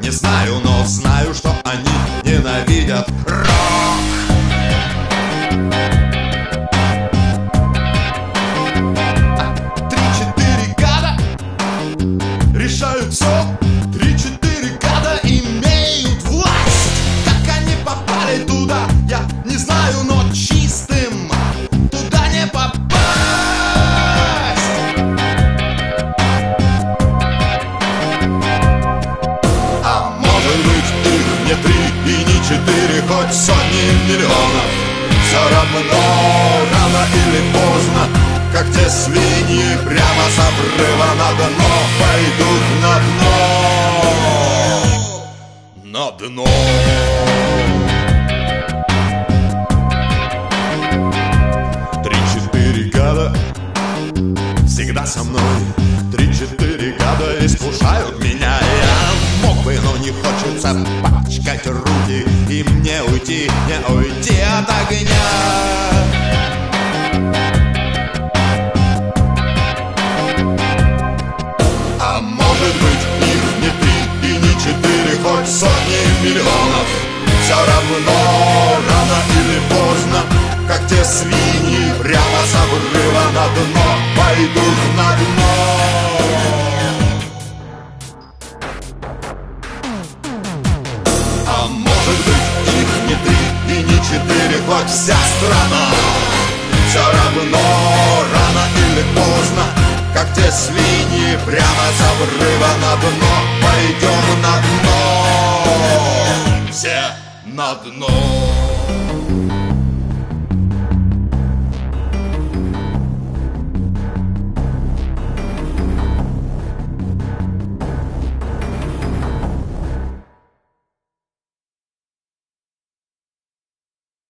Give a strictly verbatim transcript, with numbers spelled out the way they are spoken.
не знаю, но знаю, что они ненавидят рок. Три-четыре гада решают все. Три-четыре гада имеют власть. Как они попали туда, я не знаю, но чистым туда не попасть. А может быть, их не три и не четыре, хоть сотни миллионов. Все равно, рано или поздно, как те свиньи, прямо с обрыва на дно пойдут на дно. На дно. Три-четыре гада всегда со мной. Три-четыре гада искушают меня. Я мог бы, но не хочется пачкать руки. И мне уйти, не уйти от огня. А может быть, их не три и не четыре, хоть сотни миллионов. Все равно, рано или поздно, как те свиньи, прямо с обрыва на дно пойдут на дно. А может быть, их не три и не четыре, хоть вся страна. Все равно, рано или поздно, как те свиньи, прямо с обрыва на дно пойдем на дно. Все на дно.